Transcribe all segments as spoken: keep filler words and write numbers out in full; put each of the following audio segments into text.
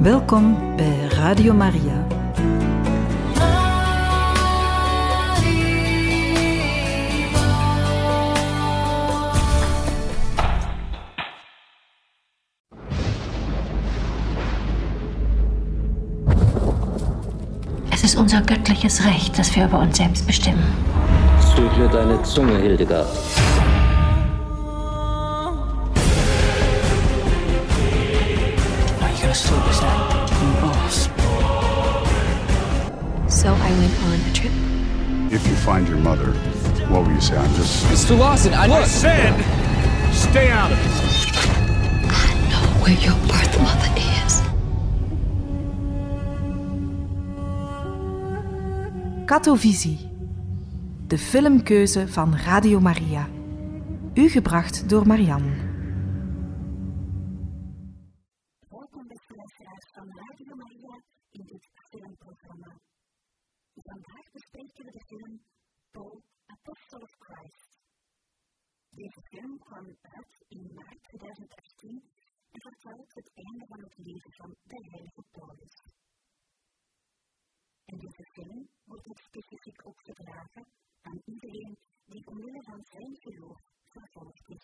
Welkom bij Radio Maria. Es ist unser göttliches Recht, dass wir über uns selbst bestimmen. Zügle deine Zunge, Hildegard. So I went on a trip. If you find your mother, what will you say? I'm just... Mister Lawson, I... I said, stay out of it. I know where your birth mother is. Katovisie, de filmkeuze van Radio Maria. U gebracht door Marianne. Welkom beste luisteraars van Radio Maria in dit filmprogramma. Vandaag bespreken we de film Paul, Apostle of Christ. Deze film kwam uit in maart tweeduizend achttien en vertelt het einde van het leven van de heilige Paulus. En deze film wordt ook specifiek opgedragen aan iedereen die omwille van zijn geloof vervolgd is.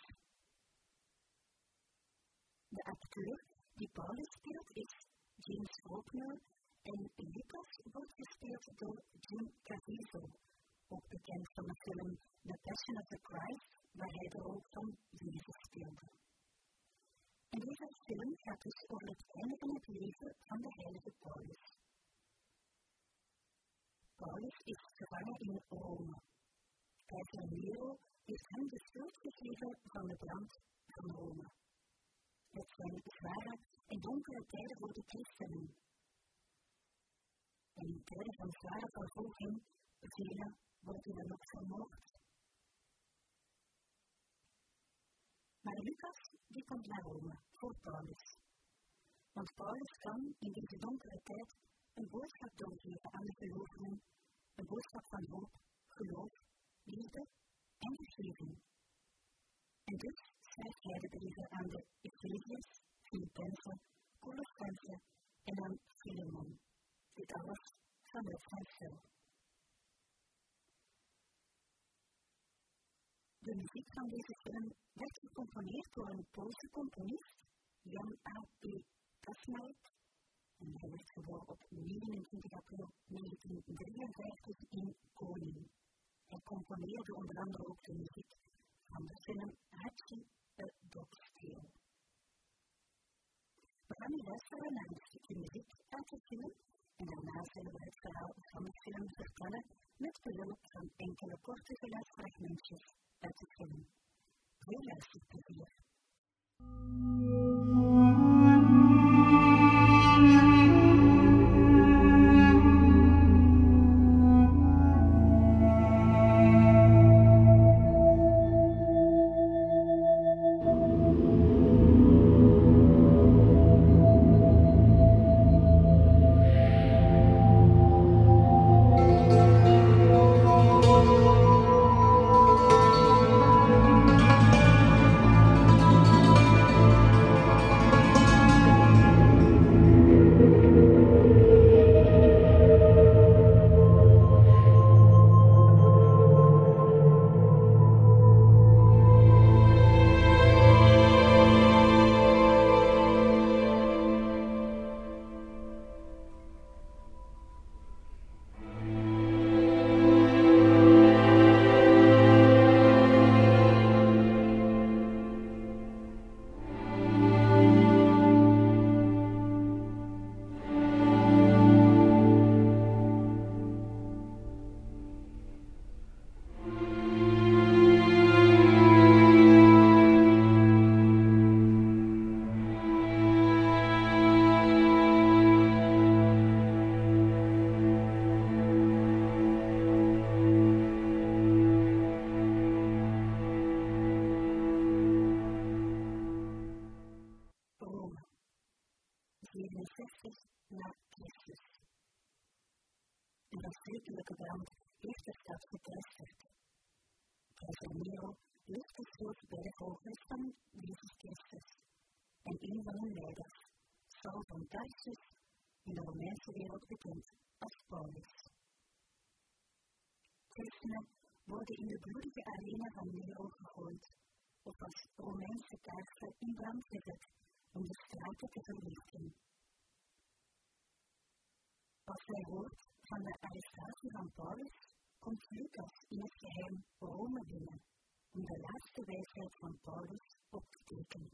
De acteur die Paulus speelt is James Faulkner en Lucas wordt gespeeld door Jim Caviezel, ook bekend van de film The Passion of the Christ, waar hij de rol van Jezus speelde. En deze film gaat dus over het einde van het leven van de heilige Paulus. Paulus is gevangen in Rome. Keizer Nero heeft hem de schuld gegeven van de brand van Rome. Het zijn zware en donkere tijden voor de christenen. En in tijden van zware vervolging, velen worden dan ook vermoord. Maar Lucas, die komt naar Rome, voor Paulus. Want Paulus kan in deze donkere tijd een boodschap doorgeven aan de gelovigen, een boodschap van hoop, geloof, liefde en vergeving. En dus schrijft hij de brieven aan de Efeziërs, Filippenzen, Colossenzen en aan Filemon. Dit alles vanuit zichzelf. De muziek van deze film werd gecomponeerd door een Poolse componist, Jan A P Kasmarek. En hij werd geboren op negenentwintig april negentien drieënvijftig in Konin. Hij componeerde onder andere ook de muziek van de film Hachi, A Dog's Tale. We gaan nu luisteren naar een stukje muziek uit de film en daarna zullen we het verhaal van de film vertellen met behulp van enkele korte geluidsfragmentjes uit de film. Veel luisterplezier. zevenenzestig na Christus. Een verschrikkelijke brand heeft de stad geteisterd. Keizer Nero lucht het groot bij de volgers van Jezus Christus. En een van hun leiders, Saul van Tarsus, Tarsus, in de Romeinse wereld bekend als Paulus. Christenen worden in de bloedige arena van Nero gegooid, of als Romeinse kaarsen in brand gezet om de straten te verlichten. Als hij hoort van de arrestatie van Paulus, komt Lucas in het geheim Rome binnen om de laatste wijsheid van Paulus op te tekenen.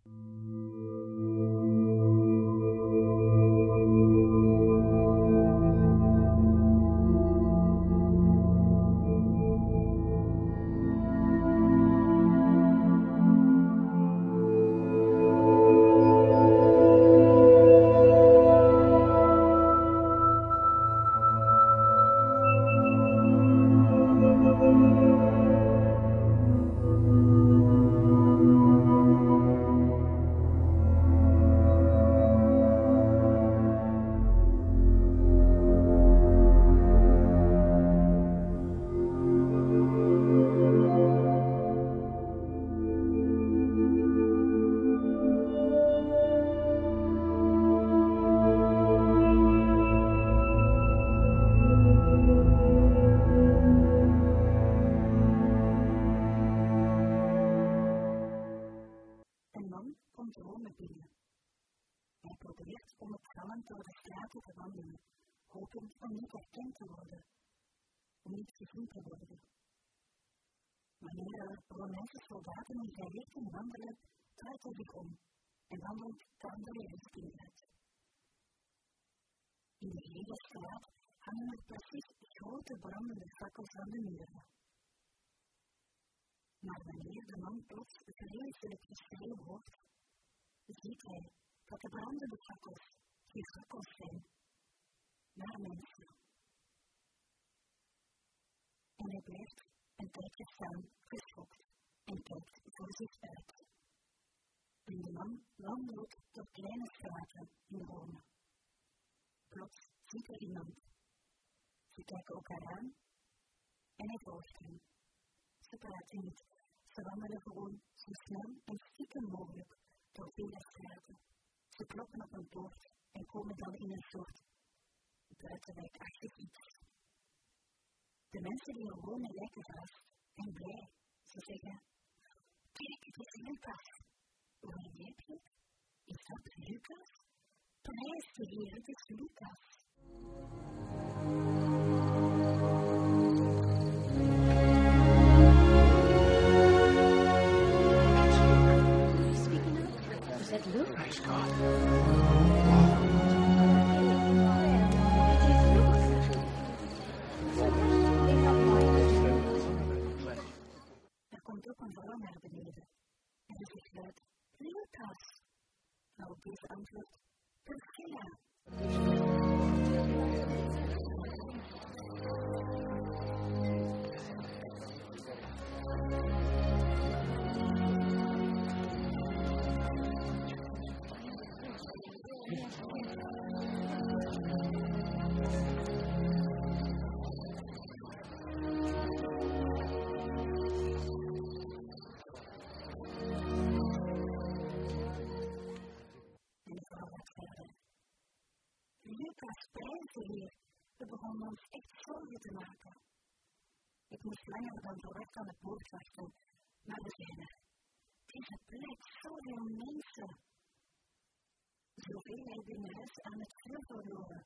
Door de straten te wandelen, hopend om niet herkend te worden, om niet gezien te worden. Wanneer er Romeinse soldaten in zijn richting wandelen, draait hij zich om en wandelt de andere richting uit. In de hele straat hangen er precies grote brandende fakkels aan de muren. Maar wanneer de man plots vreselijk geschreeuw hoort, ziet hij dat de brandende fakkels geen fakkels zijn, maar mensen. En hij blijft een tijdje staan, geschokt, en kijkt voor zich uit. En de man wandelt door kleine straten in Rome. Plots ziet er iemand. Ze kijken elkaar aan en hij volgt hen. Ze praten niet, ze wandelen gewoon zo snel en stiekem mogelijk door vele straten. Ze kloppen op een poort en komen dan in een soort buitenwijkachtig iets. De mensen die er wonen lijken verrast en blij. Ze zeggen, kijk, het is Lucas. Hoe heb je het? Is dat Lucas? Prijs de Heer, het is Lucas. Is dat Lucas? Praise God. Er komt ook een vrouw naar beneden en ze zegt luid, Lucas. Nou, op deze antwoord, Priscilla. Lucas, prijs de Heer. We begonnen ons echt zorgen te maken. Ik moest langer dan verwacht aan het boord wachten, maar we zijn er. Deze plek, zoveel mensen. Zoveel hebben in huis aan het vuur verloren.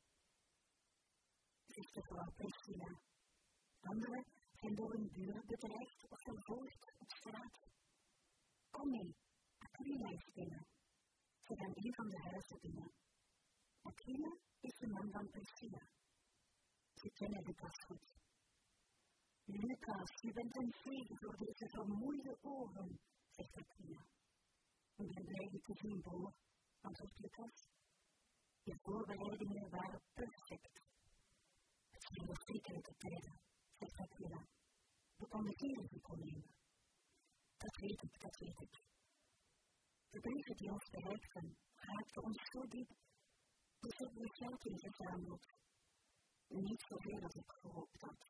Zegt de vrouw Priscilla. Anderen zijn door hun buren bedreigd of vervolgd op straat. Kom mee, Aquila is binnen. Ze gaan een van de huizen binnen. Aquila is de man van Priscilla. Ze kennen Lucas goed. Lucas, je bent een zegen voor deze vermoeide ogen, zegt Aquila. Ik ben blij je te zien, broer, antwoordt Lucas. Je voorbereidingen waren perfect. Het zijn verschrikkelijke tijden, zegt Aquila. We konden geen risico nemen. Dat weet ik, dat weet ik. De brieven die ons bereikten, raakten ons zo diep. Dus hebben we geld ingezameld. Niet zoveel als ik gehoopt had.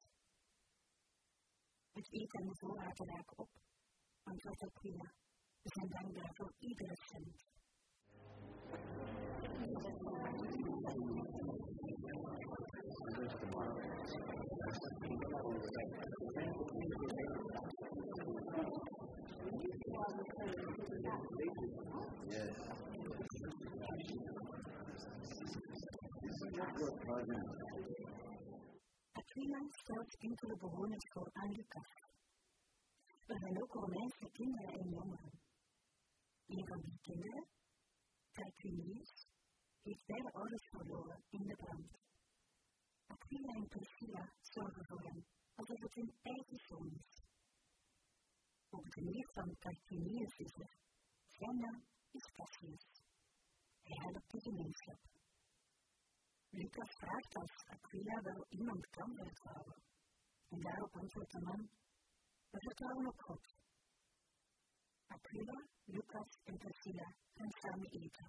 Het eten en de voorraden raken op, antwoordt Aquila. We zijn dankbaar voor iedere cent. Aquila stelt enkele bewoners voor aan Lucas. Er zijn ook Romeinse kinderen en jongeren. Een van die kinderen, Tarquinius, heeft beide ouders verloren in de brand. Aquila en Priscilla zorgen voor hem, alsof het hun eigen zoon is. Ook de neef van Tarquinius is er. Zijn naam is Cassius. Hij helpt de gemeenschap. Lucas vraagt als Aquila wel iemand kan vertrouwen. En daarop antwoordt de man, we vertrouwen op God. Aquila, Lucas en Priscilla gaan samen eten.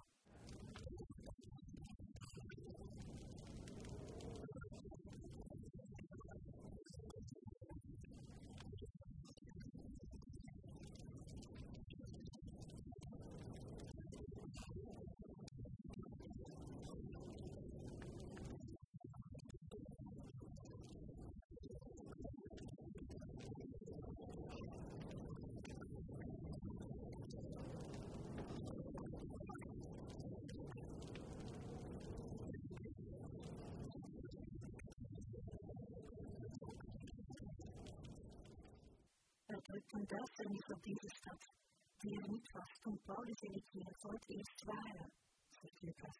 Er drukt een duisternis op deze stad, die er niet was toen Paulus en ik hier voor het eerst waren, zegt Lucas.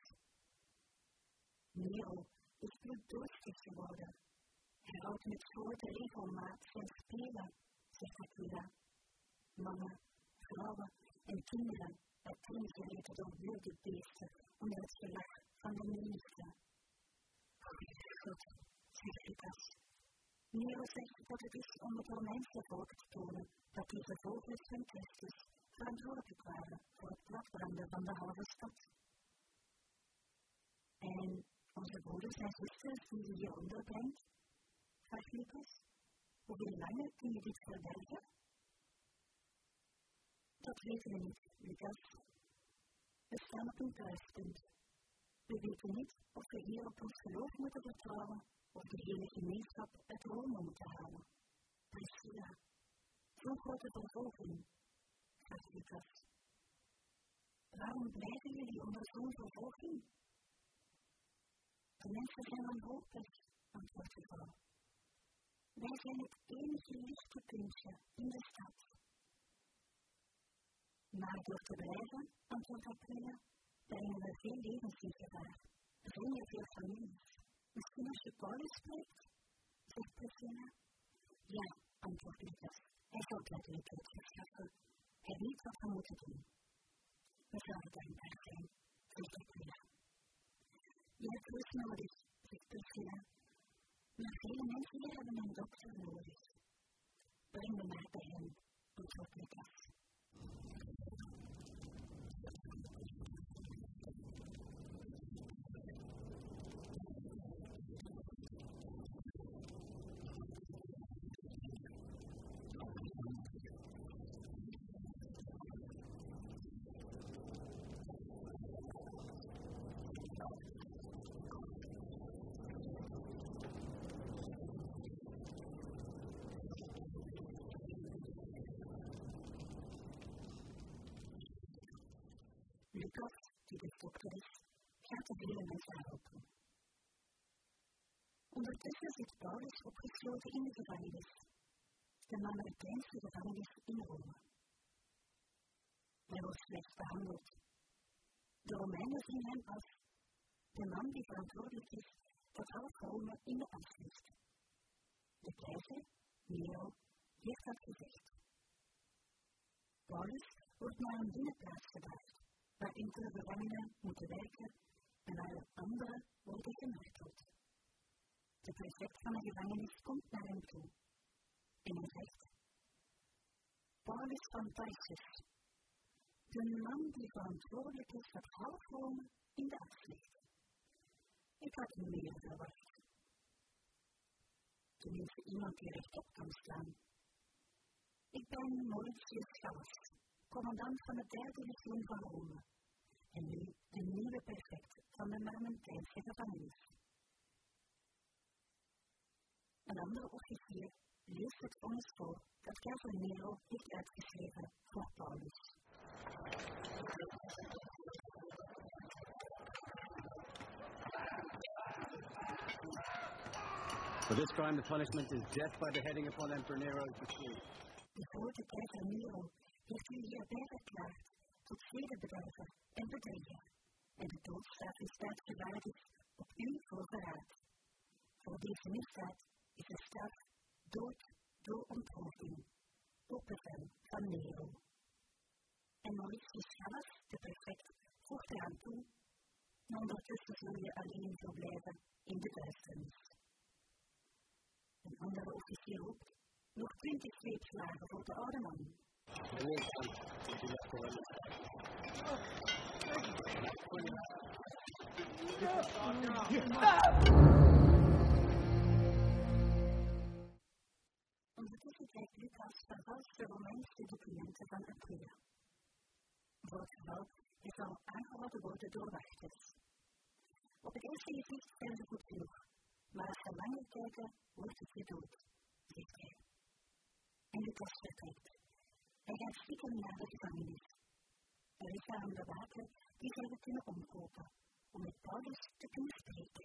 Nero is bloeddorstig geworden. Hij houdt met grote regelmaat zijn spelen, zegt Aquila. Mannen, vrouwen en kinderen uiteengereten door wilde beesten onder het gelach van de menigte. God, zegt Lucas. Nero zegt dat het is om het Romeinse volk te tonen dat deze volgers van Christus verantwoordelijk waren voor het platbranden van de halve stad. En onze broeders en zusters die je hier onderbrengt, vraagt Lucas, hoeveel langer kun je dit verbergen? Dat weten we niet, Lucas. We staan op een kruispunt. We weten niet of we hier op ons geloof moeten vertrouwen of de hele gemeenschap uit Rome moeten halen. Priscilla, zo'n grote vervolging, vraagt Lucas. Waarom blijven jullie onder zo'n vervolging? De mensen zijn wanhopig, antwoordt de vrouw. Wij zijn het enige lichte puntje in de stad. Maar door te blijven, antwoordt Aquila, brengen we veel levens in gevaar. Brengen veel families. Misschien als je Paulus spreekt, zegt Priscilla. Ja, antwoordt Lucas. Hij zal duidelijkheid verschaffen. Hij weet wat we moeten doen. We zouden dankbaar zijn, zegt Aquila. Je hebt rust nodig, zegt Priscilla. Maar vele mensen hier hebben een dokter nodig. Breng me maar bij hem, antwoordt Lucas. Lucas, die de dokter is, gaat de vele mensen helpen. Ondertussen zit Paulus opgesloten in de gevangenis, de Mamertijnse gevangenis in Rome. Hij wordt slecht behandeld. De Romeinen zien hem als de man die verantwoordelijk is dat half Rome in de as ligt. De keizer, Nero, heeft dat gezegd. Paulus wordt naar een binnenplaats gebracht, waar enkele gevangenen moeten werken en waar anderen worden gemarteld. De prefect van de gevangenis komt naar hem toe en hij zegt: Paulus van Tarsus, de man die verantwoordelijk is dat half Rome in de as ligt. Ik had meer verwacht. Tenminste iemand die rechtop kan staan. Ik ben Mauritius Gallus, commandant van het derde legioen van Rome en nu de nieuwe prefect van de Mamertijnse gevangenis. Een andere officier leest het vonnis voor dat keizer Nero heeft uitgeschreven voor Paulus. For this crime, the punishment is death by beheading upon Emperor Nero's decree. De grote keizer Nero heeft u hierbij verklaard tot vredebedrijver en bedrieger. En de doodstraf is uitgevaardigd op u voor verraad. Voor deze misdaad is de straf dood door onthoofding, op bevel van Nero. En Mauritius Gallas, de prefect, voegt eraan toe, en ondertussen zul je alleen verblijven in de duisternis. Een andere officier roept, nog twintig zweepslagen voor de oude man. Ondertussen kijkt Lucas vervalste Romeinse documenten van Aprilia. Voor het geval hij zal aangehouden worden door wachters. Op het eerste gezicht zijn ze goed genoeg, maar als ze langer kijken, wordt het je dood, zegt hij. En Lucas vertrekt. Hij gaat stiekem naar de gevangenis. Er is daar een bewaker die zij kunnen omkopen, om met Paulus te kunnen spreken.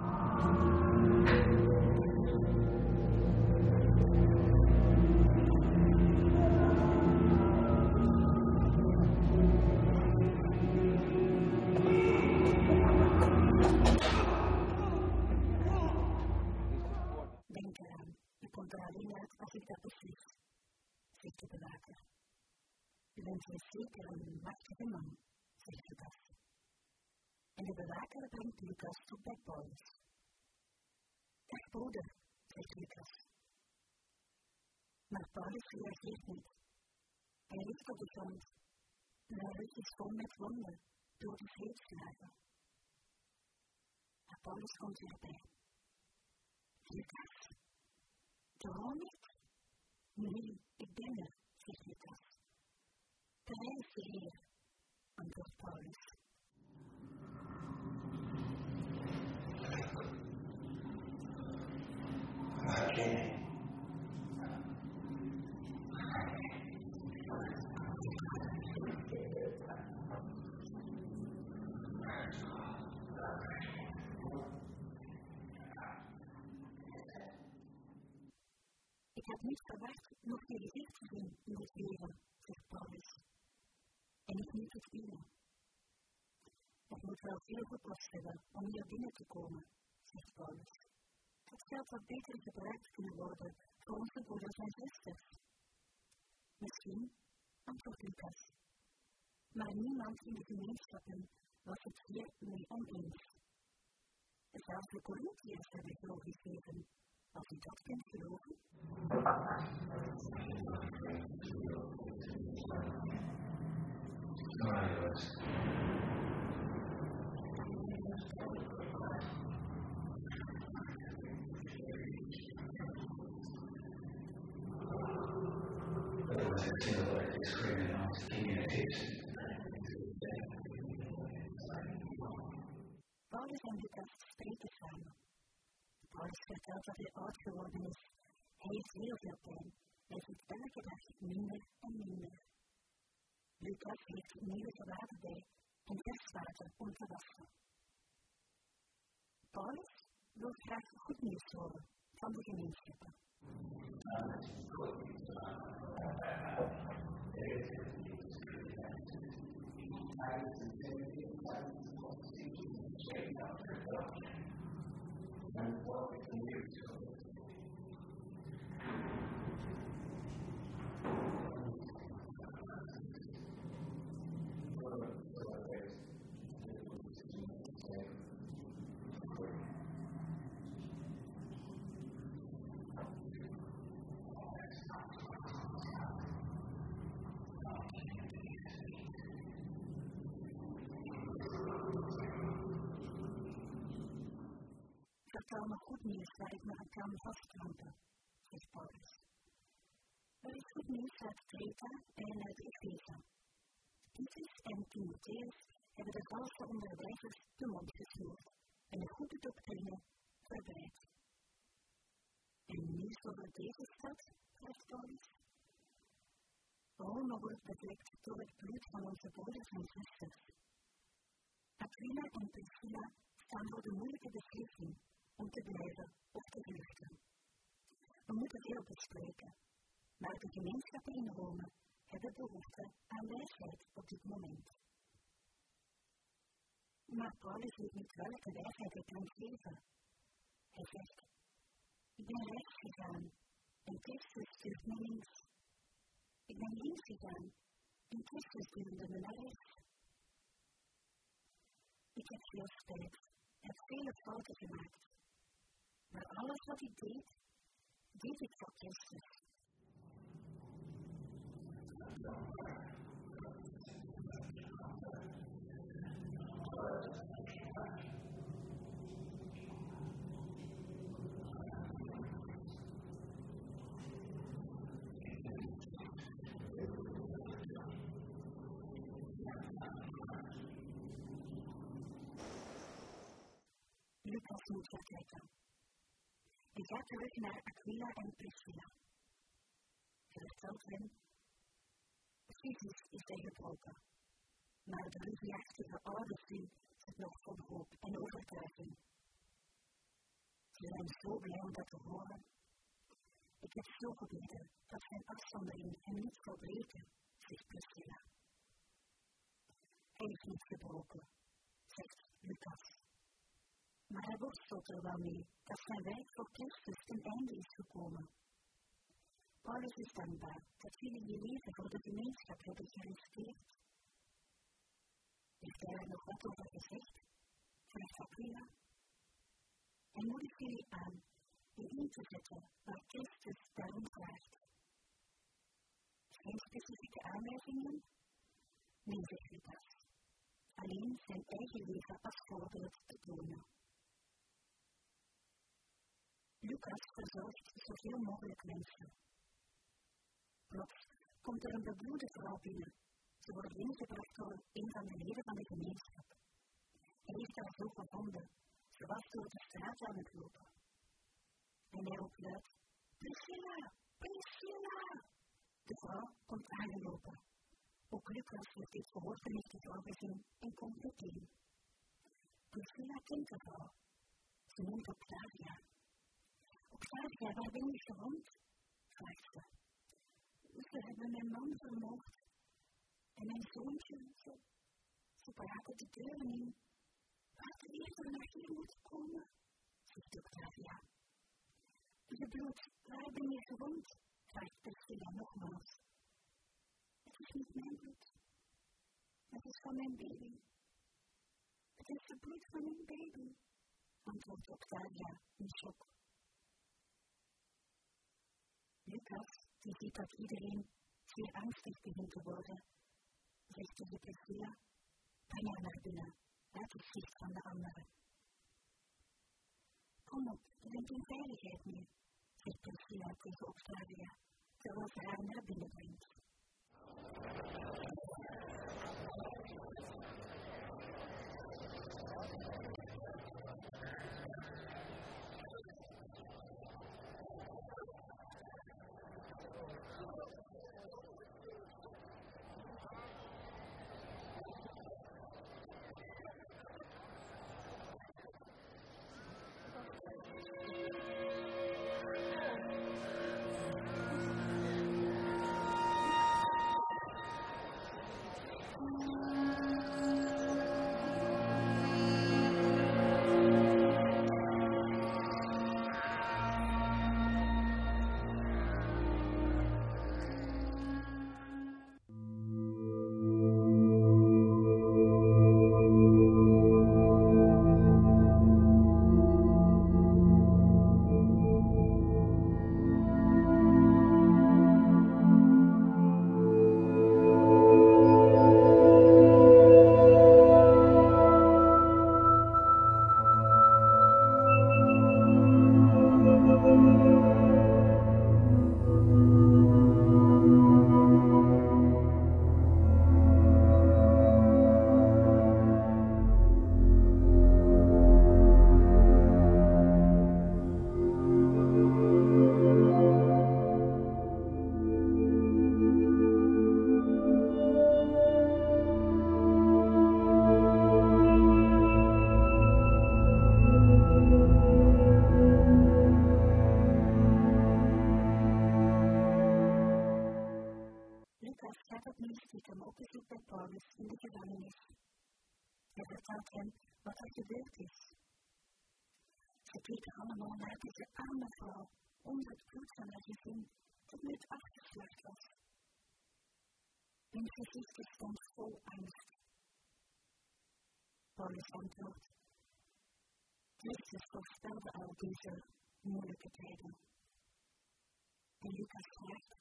Denk eraan, je komt er alleen uit als ik dat beslis, zegt de bewaker. U bent dus zeker een machtige man, zegt Lucas. En de bewaker brengt Lucas tot bij Paulus. Dag broeder, zegt Lucas. Maar Paulus reageert niet. Hij ligt op de grond en hij rug is vol met wonden door de zweepslagen. Maar Paulus komt erbij. Lucas, droom ik? Nee, ik ben er, zegt Lucas. Prijs de Heer, antwoordt Paulus. Okay. Ik had niet verwacht nog je gezicht te zien in dit leven, zegt Paulus. En ik niet het uwe. Het moet wel veel gekost hebben om hier binnen te komen, zegt Paulus. Het geld had beter gebruikt kunnen worden voor onze broeders en zusters. Misschien, antwoordt Lucas. Maar niemand in de gemeenschappen was het hier mee oneens. Zelfs de Corinthiërs hebben zo gegeven, als u dat kunt geloven. Paulus en Lucas spreken samen. Paulus vertelt dat hij oud geworden is. Hij heeft heel veel pijn. Hij ziet elke dag minder en minder. Lucas heeft nieuwe gewaden bij en vers water om te wassen. Paulus wil graag goed nieuws horen van de gemeenschappen. Vertel me goed nieuws waar ik me aan kan vastklampen, zegt Paulus. Er is goed nieuws uit Kreta en uit Efeze. Titus en Timotheus hebben de valse onderwijzers de mond gesnoerd en de goede doctrine verbreid. bevlekt door het bloed van onze broeders en zusters. Aquila en Priscilla staan voor de moeilijke beslissing om te blijven of te vluchten. We moeten veel bespreken, maar de gemeenschappen in Rome hebben behoefte aan wijsheid op dit moment. Maar Paulus weet niet welke wijsheid hij kan geven. Hij zegt, ik ben rechts gegaan en Christus stuurt me links. Ik ben links gegaan en Christus stuurde me naar rechts. Ik heb veel spijt, heb vele fouten gemaakt. Maar alles wat ik deed, deed ik voor Christus. Lucas moet vertrekken. Hij gaat terug naar Aquila en Priscilla. Hij vertelt hen, fysisch is hij gebroken, maar de ruziachtige ouders zien het nog vol hoop en overtuiging. Ze zijn zo blij om dat te horen. Ik heb zo gebeden dat zijn afzondering hem niet zal breken, zegt Priscilla. Hij is niet gebroken, zegt Lucas. Maar hij worstelt er wel mee dat zijn werk voor Christus ten einde is gekomen. Paulus is dankbaar dat jullie je leven voor de gemeenschap hebben geriskeerd. Heeft hij er nog wat over gezegd? Vraagt Aquila. En moedig jullie aan je in te zetten waar Christus daarom vraagt. Geen specifieke aanwijzingen? Nee, zegt Lucas. Alleen zijn eigen leven als voorbeeld te tonen. Lucas verzorgt zoveel mogelijk mensen. Plots komt er een bebloede vrouw binnen. Ze wordt ingebracht door een van de leden van de gemeenschap. Hij heeft haar zo gevonden. Ze was door de straat aan het lopen. En hij roept luid, Priscilla, Priscilla! De vrouw komt aangelopen. Ook Lucas heeft dit gehoord en heeft de vrouw gezien en komt meteen. Priscilla kent de vrouw. Ze noemt Octavia. Octavia, waar ben je gewond? Vraagt ze. Ze hebben mijn man vermoord. En mijn zoontje, ze, ze braken de deuren in. Laat de eerder naar hier moeten komen, zegt Octavia. Je bloed, waar ben je gewond? Vraagt Priscilla nogmaals. Het is niet mijn bloed. Het is van mijn baby. Het is het bloed van mijn baby, antwoordt Octavia in shock. Lucas, die ziet dat iedereen zeer angstig begint te worden, zegt tegen Priscilla, breng haar naar binnen, uit het zicht van de anderen. Kom op, je bent in veiligheid nu, zegt Priscilla tegen Octavia, terwijl ze haar naar binnen brengt. komen op bezoek bij Paulus in de gevangenis. Hij vertelt hem wat er gebeurd is. Ze keken allemaal naar deze arme vrouw onder het bloed van haar gezin dat nooit afgeslacht was. Hun gezichten stond vol angst. Paulus antwoordt: Christus voorspelde al deze moeilijke tijden. En Lucas schrijft: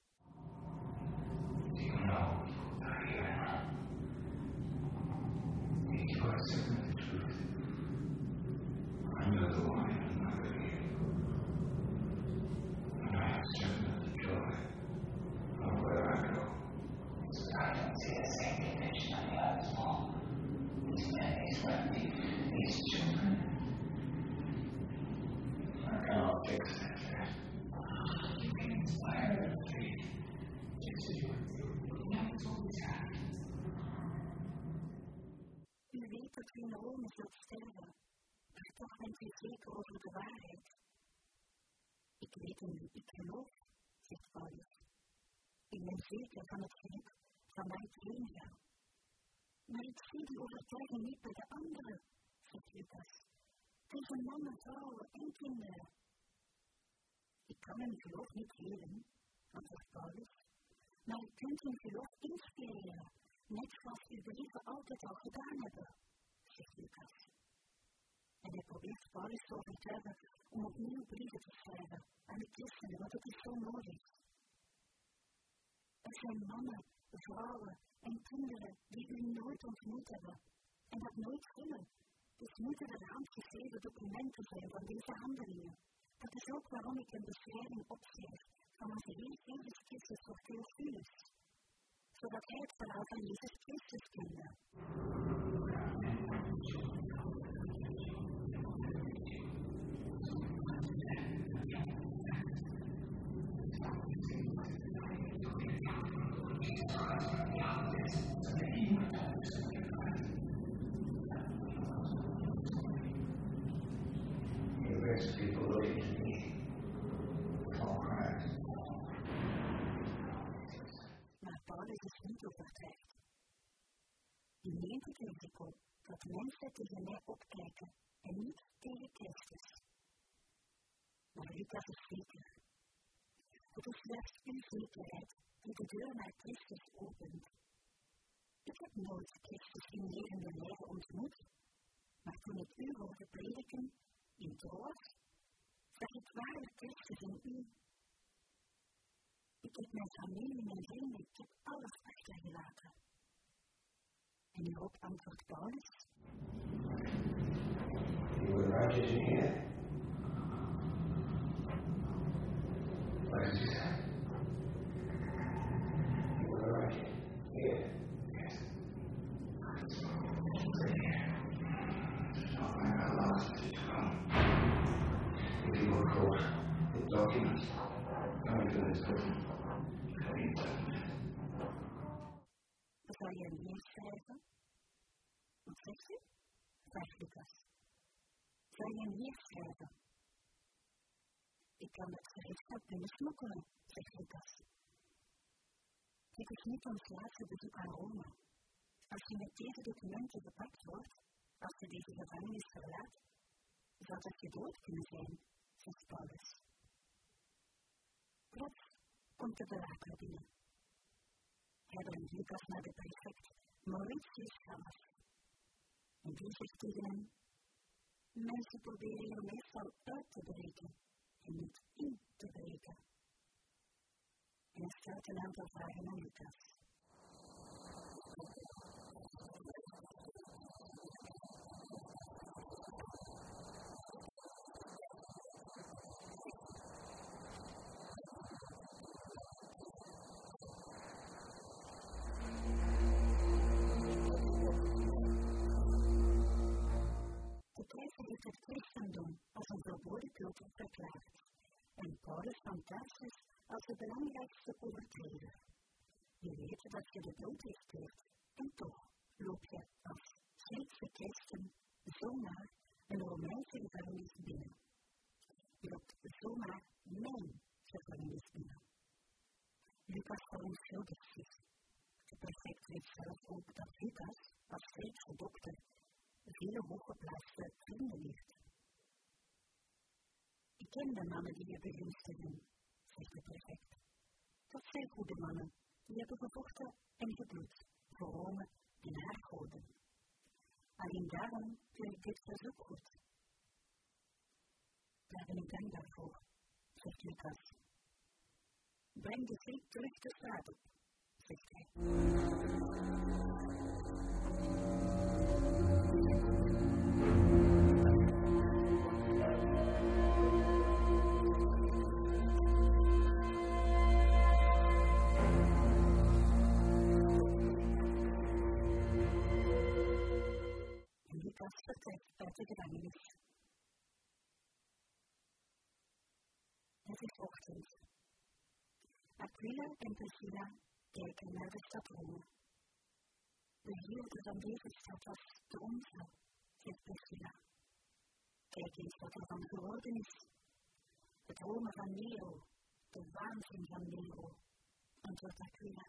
U weet dat u in Rome zult sterven, maar toch bent u zeker over de waarheid. Ik weet het niet, ik geloof, zegt Paulus. Ik ben zeker van het geluk van mij heen gaan. Maar ik zie die overtuiging niet bij de anderen, zegt Lucas. Tegen mannen, vrouwen en kinderen. Ik kan hun geloof niet geven, antwoordt Paulus, maar u kunt hun geloof inspireren, net zoals uw brieven altijd al gedaan hebben, zegt Lucas. En hij probeert Paulus te overtuigen om opnieuw brieven te schrijven aan de christenen, want het is zo nodig. Er zijn mannen, vrouwen en kinderen die u nooit ontmoet hebben en dat nooit zullen. Dus moeten er handgeschreven documenten zijn van deze handelingen. Dat is ook waarom ik een beschrijving opschrijf van onze Heer Jezus Christus voor Theophilus, zodat hij het verhaal van Jezus Christus kende. Maar Paulus is niet overtuigd. Hij neemt het risico dat mensen tegen mij opkijken en niet tegen Christus. Maar Lucas is zeker. Het is slechts uw zekerheid die de deur naar Christus opent. Ik heb nooit Christus in levende lijve ontmoet, maar toen ik u hoorde prediken in Troas, zag ik waarlijk Christus in u. Ik heb mijn familie, mijn vrienden, ik heb alles achtergelaten. En hierop antwoordt Paulus: You were righteous in here. What did you say? You were righteous here. Yes. Nothing I lost to come. If you were caught with documents, coming to this prison, coming to Zal je hem hier schrijven? Wat zegt u? Vraagt Lucas. Zal je hem hier schrijven? Ik kan het gereedschap binnensmokkelen, zegt Lucas. Dit is niet ons laatste bezoek aan Rome. Als je met deze documenten gepakt wordt, als je deze gevangenis verlaat, zou dat je dood kunnen zijn, zegt Paulus. Plots komt de bewaker binnen. Hij brengt Lucas naar de prefect, Mauritius Gallas. En die zegt tegen hem: mensen proberen hier meestal uit te breken en niet in te breken. En hij stelt een aantal vragen aan Lucas. Het christendom als een verboden cultuur verklaard en Paulus van Tarsus als de belangrijkste overtreder. Je weet dat je de dood riskeert en toch loop je als Griekse christen zomaar een Romeinse gevangenis binnen. Je loopt zomaar mijn gevangenis binnen. Lucas verontschuldigt zich. De prefect weet ken de mannen die je begunstigen, zegt de prefect. Dat zijn goede mannen, die hebben gevochten en gebloed voor Rome en haar goden. Alleen daarom doe ik dit verzoek goed. Daar ben ik dankbaar voor, zegt Lucas. Breng de Griek terug de straat op, zegt hij. Lucas vertrekt uit de gevangenis. Het is ochtend. Aquila en Priscilla kijken naar de stad Rome. De heerde van deze stad was de onze, zegt Priscilla. Kijk eens wat er van geworden is. Het Rome van Nero, de waanzin van Nero, antwoordt Aquila.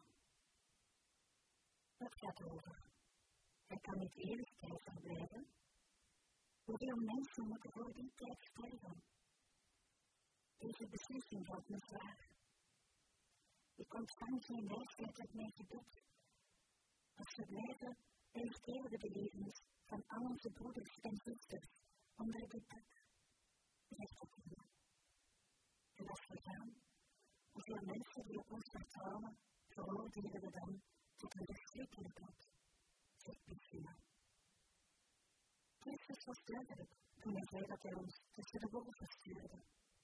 Wat gaat over? Hij kan niet eeuwig keizer blijven. Hoeveel mensen moeten voor die tijd sterven? Deze beslissing valt me zwaar. Ik ontvang geen wijsheid uit mijn gebed. Als we blijven, riskeren we de levens van al onze broeders en zusters onder dit dak, zegt Aquila. En als we gaan, hoeveel mensen die op ons vertrouwen, veroordelen we dan tot een verschrikkelijk lot, zegt Priscilla. Christus was duidelijk toen hij zei dat hij ons tussen de wolven stuurde.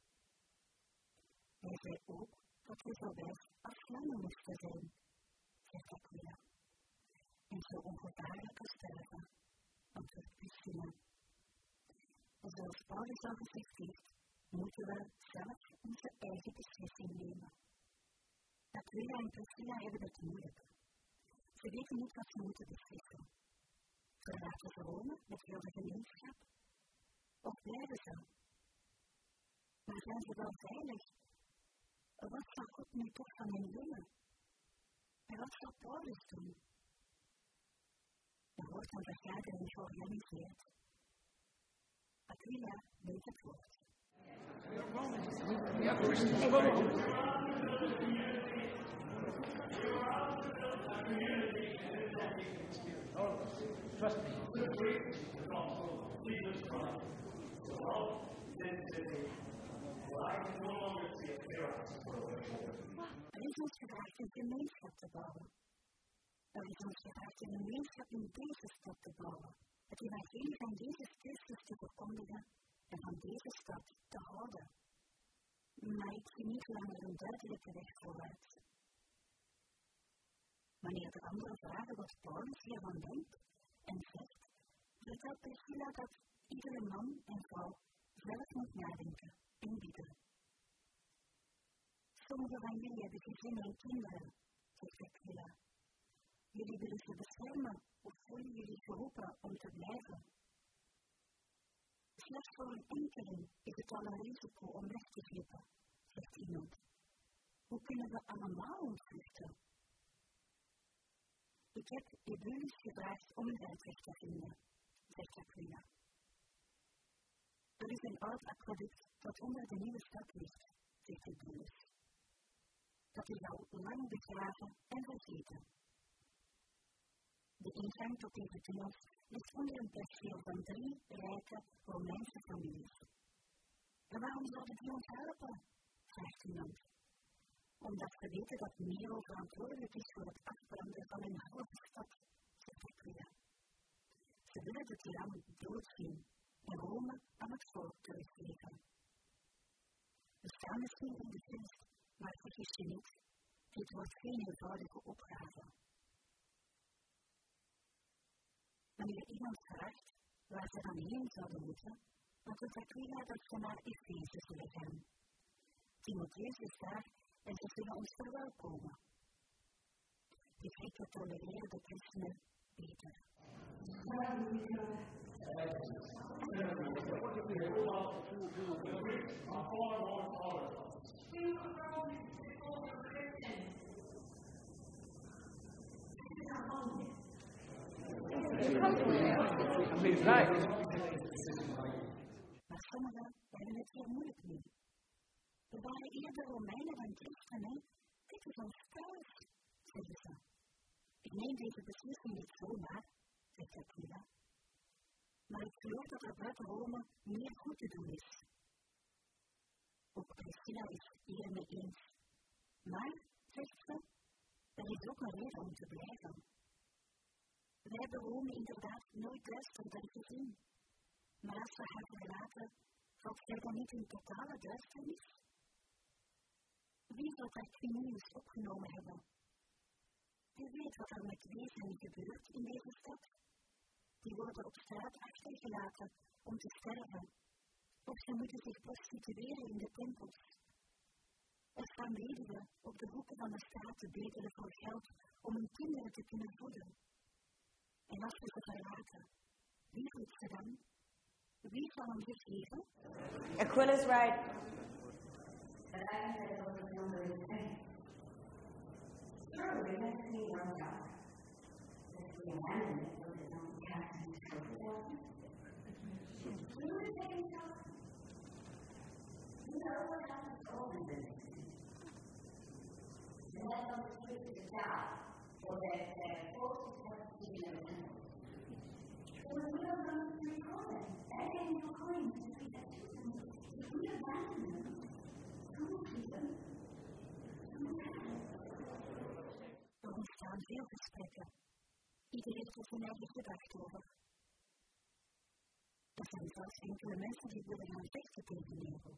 Hij zei ook dat we zo wijs als slangen moesten zijn, zegt Aquila. En zo ongevaarlijk als sterven, antwoordt Priscilla. En zoals Paulus al gezegd heeft, moeten we zelf onze eigen beslissing nemen. Aquila en Priscilla hebben het moeilijk. Ze weten niet wat ze moeten beslissen. Verlaten ze Rome met heel de gemeenschap? Of blijven ze? Maar zijn ze wel veilig? Wat zal God nu toch van hen willen? En wat zal Paulus doen? Er wordt een vergadering georganiseerd. Aquila neemt het woord. Er is ons gevraagd een gemeenschap te bouwen. Er is ons gevraagd een gemeenschap in deze stad te bouwen. Het evangelie van Jezus Christus te verkondigen en van deze stad te houden. Maar ik zie niet langer een duidelijke weg vooruit. Wanneer de anderen vragen wat Paulus hiervan denkt en zegt, vertelt Priscilla dat iedere man en vrouw zelf moet nadenken en bidden. Sommigen van jullie hebben gezinnen en kinderen, zegt Aquila. Jullie willen ze beschermen of voelen jullie geroepen om te blijven? Slechts voor een enkeling is het al een risico om weg te glippen, zegt iemand. Hoe kunnen we allemaal ontvluchten? Ik heb Ebulis gevraagd om een uitweg te vinden, zegt Aquila. Er is een oud aquaduct dat onder de nieuwe stad ligt, zegt Ebulis. Dat is al lang begraven en vergeten. De ingang tot deze tunnels ligt onder een perceel van drie rijke Romeinse families. En waarom zouden die ons helpen? Vraagt iemand. Omdat ze weten dat Nero verantwoordelijk is voor het afbranden van een halve stad, zegt Aquila. Ze willen de tiran doodzien en Rome aan het volk teruggeven. We staan misschien in de gunst, maar vergis je niet, dit wordt geen eenvoudige opgave. Wanneer iemand vraagt waar ze dan heen zouden moeten, dan doet Aquila dat ze naar Efeze zullen gaan. Timotheus is daar en ze zullen ons verwelkomen. De Grieken tolereren de christenen beter. Maar sommigen hebben het het hier moeilijk mee. We waren eerder Romeinen dan christenen. Dit is ons thuis, zeggen ze. Ik neem deze beslissing niet zomaar, zegt Aquila. Maar ik geloof dat er buiten Rome meer goed te doen is. Ook Priscilla is hier mee eens. Maar, zegt ze, er is ook een reden om te blijven. Wij hebben Rome inderdaad nooit duisterder gezien. Maar als we haar verlaten, valt zij dan niet in totale duisternis? Wie zal Tarquinius opgenomen hebben? Wie weet wat er met wezen gebeurt in deze stad? Die worden op straat achtergelaten om te sterven. Of ze moeten zich prostitueren in de tempels. Er staan weduwen op de hoeken van de straat te bedelen voor geld om hun kinderen te kunnen voeden. En als we ze verlaten, wie voedt ze dan? Wie zal hem zich geven? Aquila's right. But I think that was the number of things. Surely, let's see our God. If we abandon it, will it not cast into trouble? We were taking trouble. You know what happens to all of this. And that's on the street to die, so that their forces have to be in the So we are going to control them, begging for coins to be their children. If we abandon them, er ontstaan veel gesprekken. Ieder heeft er zijn eigen gedachten over. Er zijn zelfs enkele mensen die willen gaan vechten tegen Nero.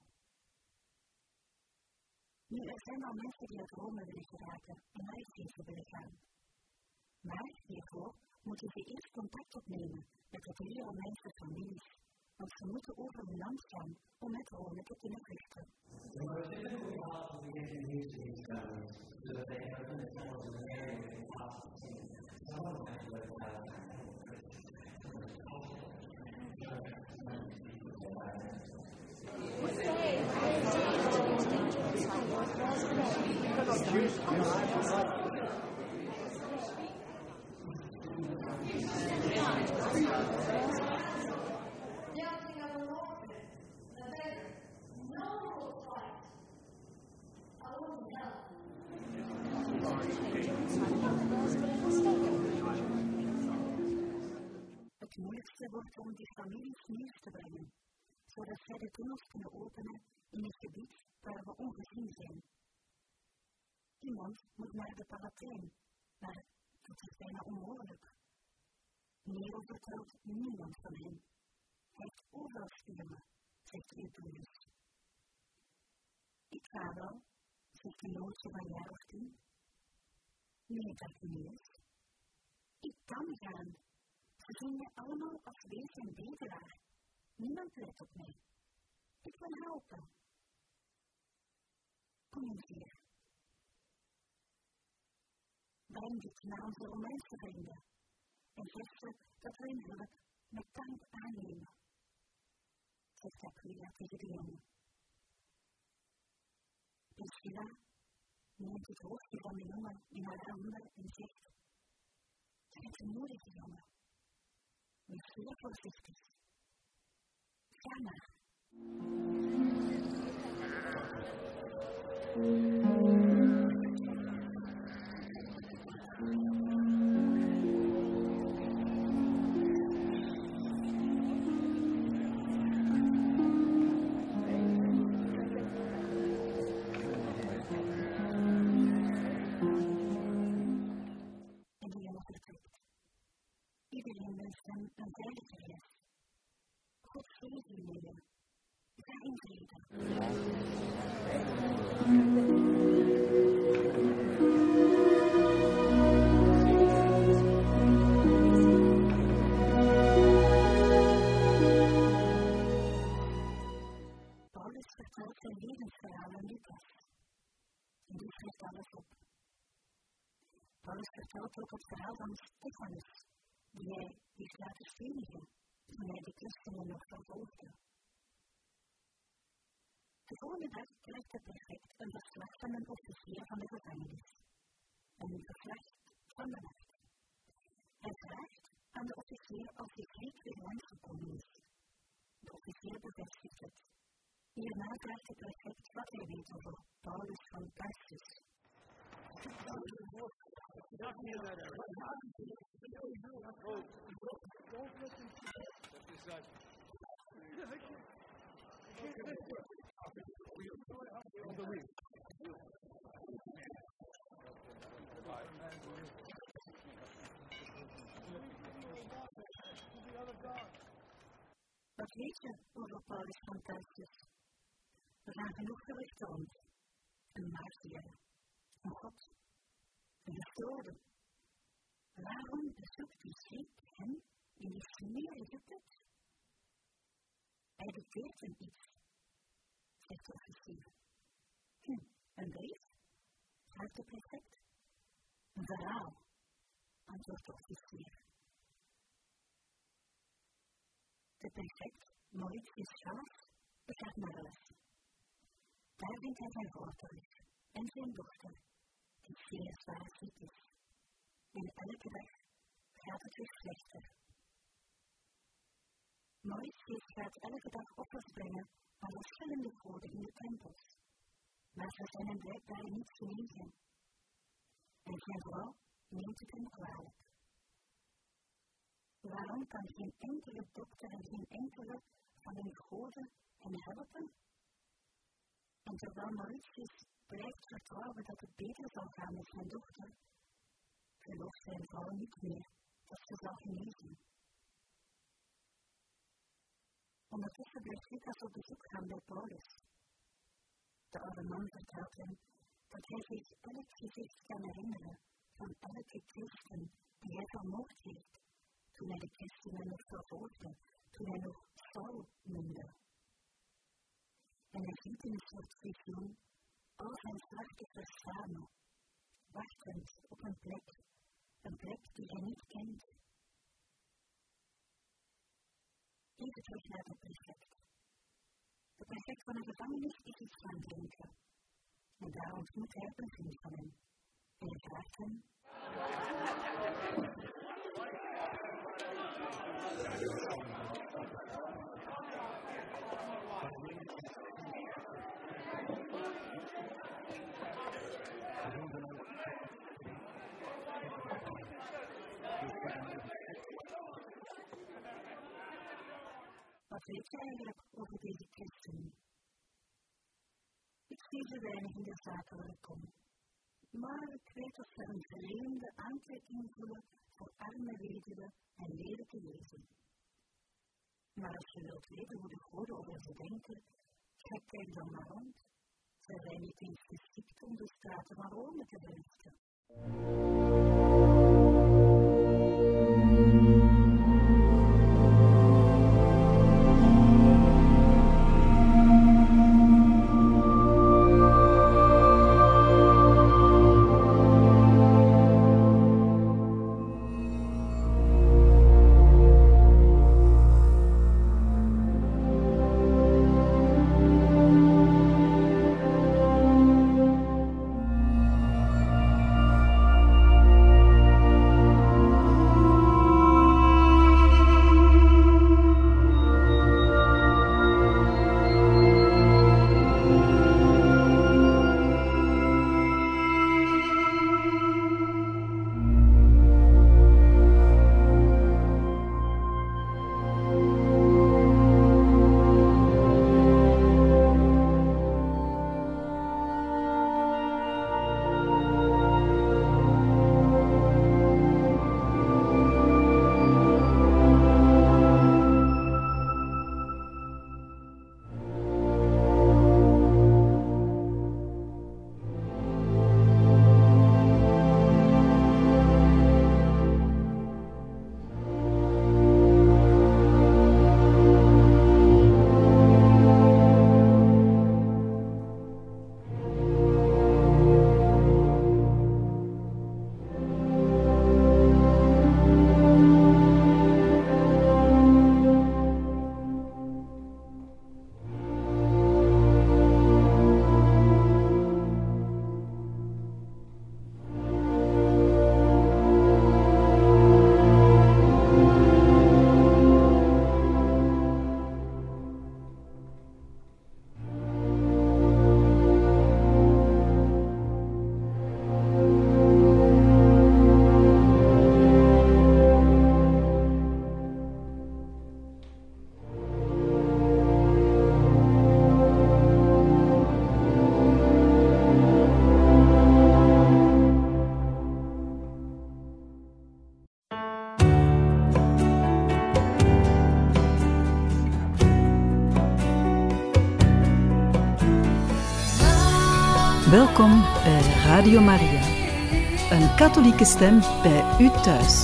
Nu, er zijn al mensen die uit Rome willen geraken en naar het leven willen gaan. Maar hiervoor moeten ze eerst contact opnemen met de drie Romeinse families, want ze moeten over hun land gaan om met Rome te kunnen vluchten. The most difficult part of getting used to these families is that they open themselves in an area with parts of the team. Some of them have to work out Het moeilijkste wordt om die families nieuws te brengen, zodat zij de tunnels kunnen openen in een gebied waar we ongezien zijn. Iemand moet naar de Palatijn, maar dat is bijna onmogelijk. Nero vertrouwt niemand van hen. Hij heeft overal spionnen, zegt Eupulus. Ik ga wel, zegt een jongetje van een jaar of tien. Nee, Tarquinius. Ik kan gaan. Ze zien je allemaal als wees en bedelaar. Niemand let op mij. Ik wil helpen. Kom eens hier. Breng dit naar onze Romeinse vrienden en zeg ze dat we hun hulp met dank aannemen, zegt Aquila tegen de jongen. Priscilla neemt het hoofdje van de jongen in haar handen en zegt: "Je bent een moedige jongen. Wees zeer voorzichtig. Ga maar." Iedereen wenst hem een veilige reis. God zegen jullie. Ga in vrede. Paulus vertelt zijn levensverhaal aan Lucas. En die schrijft alles op. Paulus vertelt ook het verhaal van Stephanus, die hij heeft laten stenigen toen hij de christenen nog vervolgde. De volgende dag krijgt de prefect een verslag van een officier van de gevangenis. Een verslag van de nacht. Hij vraagt aan de officier of hij Griek weer langsgekomen is. De officier bevestigt het. Hierna vraagt de prefect wat hij weet over Paulus van Tarsus. Wat weet je over Paulus van Tarsus? We gaan genoeg geruchten rond. Een martyr, een god, een gestoorde. Waarom bezoekt die schrik hem in die smerige put? Hij dicteert hem iets, zegt de officier. Hm, een brief? Vraagt de prefect. Een verhaal, antwoordt de officier. De prefect, Mauritius Schaaf, gaat naar huis. Daar vindt hij zijn vrouw terug en zijn dochter, die zeer zwaar ziek is. En elke dag gaat het weer slechter. Mauritius gaat elke dag offers brengen aan verschillende goden in de tempels, maar ze zijn hem blijkbaar niet genegen. En zijn vrouw neemt het hem kwalijk. Waarom kan geen enkele dokter en geen enkele van hun goden hem helpen? En terwijl Mauritius blijft vertrouwen dat het beter zal gaan met zijn dochter, gelooft zijn vrouw niet meer dat ze zal genezen. Ondertussen blijft Lucas op bezoek gaan bij Paulus. De oude man vertelt hem dat hij zich elk gezicht kan herinneren van elke christen die hij vermoord heeft, toen hij de christenen nog vervolgde, toen hij nog Saul noemde. En hij ziet in een soort visioen al zijn slachtoffers samen, wachtend op een plek, een plek die hij niet kent. Even terug naar de prefect. De prefect van de gevangenis is iets gaan drinken. En daar ontmoet hij een vriend van hem. En hij vraagt hem... Wat weet je eigenlijk over deze christen? Ik zie ze weinig in de zaken waar ik kom. Maar ik weet dat ze een vreemde aantrekking voelen voor arme weduwen en lelijke wezen. Maar als je wilt weten hoe de goden over ze denken, kijk dan maar rond. Ze zijn niet eens geschikt om de straten van Rome te berusten. Welkom bij Radio Maria, een katholieke stem bij u thuis.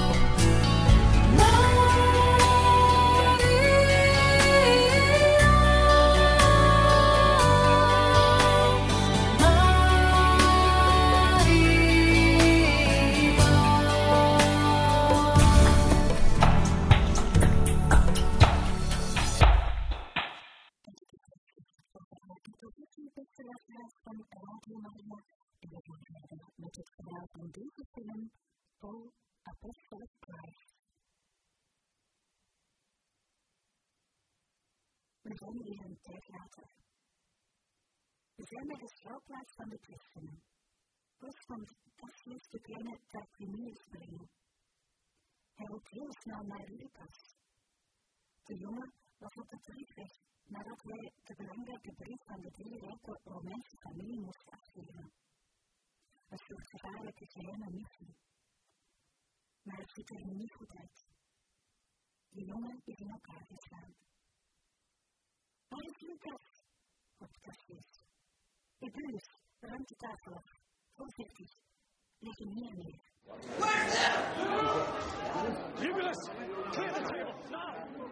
We zijn weer een tijd later. We zijn bij de schuilplaats van de christenen. Plus van Cassius de kleine Tarquinius brengen. Hij loopt heel snel naar Lucas. De jongen was op de terugweg nadat hij de belangrijke brief van de drie rijke Romeinse familie moest afgeven. Een soort gevaarlijke geheime missie. Maar het ziet er niet goed uit. De jongen is in elkaar geslaan. Waar is Lucas? Roept Cassius. Ebullus, ruim de tafel af. Voorzichtig. Leg hem hier neer. Where's that? Ebullus, clear the table, now!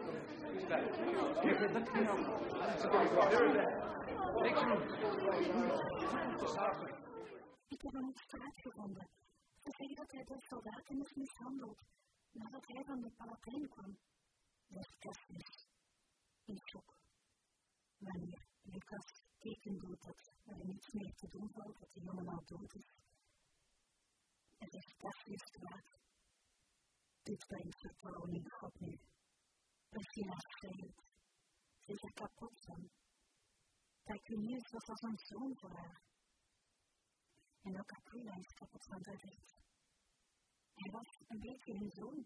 Ik heb hem op straat gevonden. Ze zeggen dat hij door soldaten is mishandeld nadat hij van de Palatijn kwam. Zegt Cassius. In shock. Wanneer Lucas teken doet dat er niets meer te doen valt, dat de jongen al dood is. En zegt Cassius kwaad. Dit brengt vertrouwen in God nu. Regina schreeuwt. Ze is er kapot van. Tarquinius was als een zoon voor haar. En ook Aquila is kapot van haar recht. Hij was een beetje hun zoon.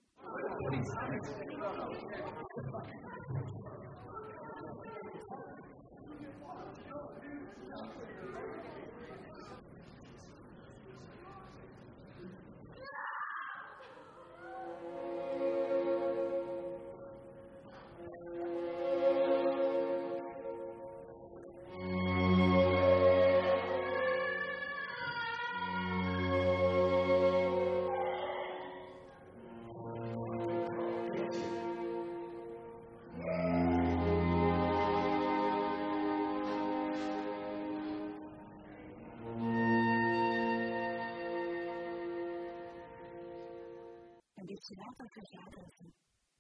Later vergaderen ze.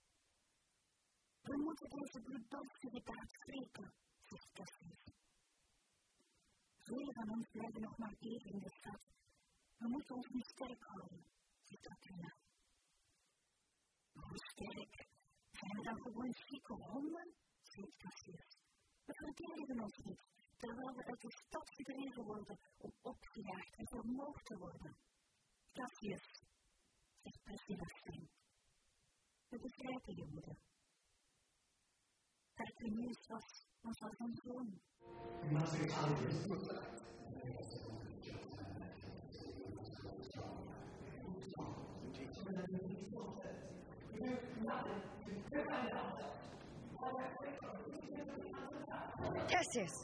We moeten deze bloeddorstige daad wreken, zegt Cassius. Velen van ons blijven nog maar even in de stad. We moeten ons niet sterk houden, zegt Aquila. Hoe sterk? Zijn we dan gewoon chique honden? Zegt Cassius. We verdedigen ons niet, terwijl we uit de stad gedreven worden om opgejaagd en vermoord te worden. Cassius, zegt Priscilla's stem. We begrijpen je moeder. Tarquinius was ons als een zoon. Cassius!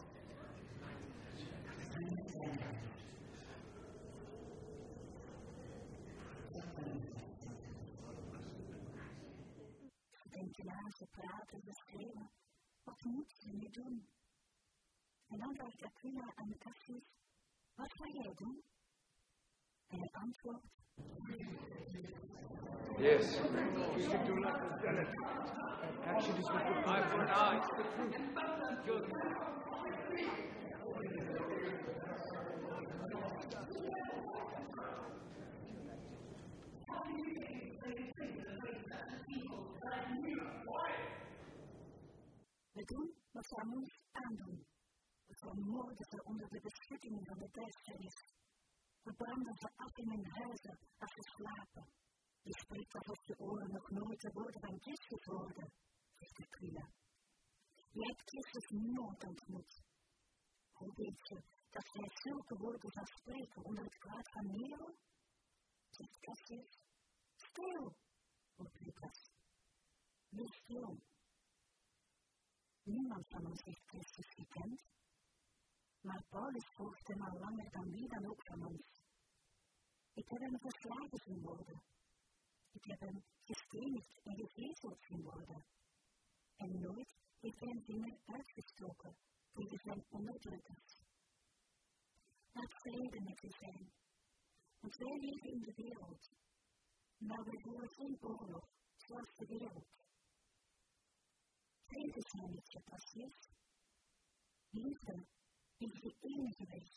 Ze praten, ze schreeuwen. Wat moet je nu doen? En dan vraagt Aquila aan Cassius, wat ga jij doen? En hij antwoordt. Yes, you should do like a zealot. Action is with the eye for an eye, it's the truth. Kill them. We doen wat zij ons aandoen. We vermoorden ze onder de beschutting van de duisternis. We branden ze af in hun huizen als ze slapen. Je spreekt alsof je oren nog nooit de woorden van Christus hoorden, zegt Aquila. Jij hebt Christus nooit ontmoet. Hoe weet je dat jij zulke woorden zal spreken onder het kwaad van Nero? Zegt Cassius. Stil, roept Lucas. Wees stil. Niemand van ons heeft Christus gekend. Maar Paulus volgt hem al langer dan wie dan ook van ons. Ik heb hem verslagen zien worden. Ik heb hem gestenigd en gegezeld zien worden. En nooit heeft hij een vinger uitgestoken tegen zijn onderdrukkers. Laat vrede met u zijn. Want wij leven in de wereld. Maar we voeren geen oorlog, zoals de wereld. Vrede is mij niet gepasseerd. Liefde is de enige weg.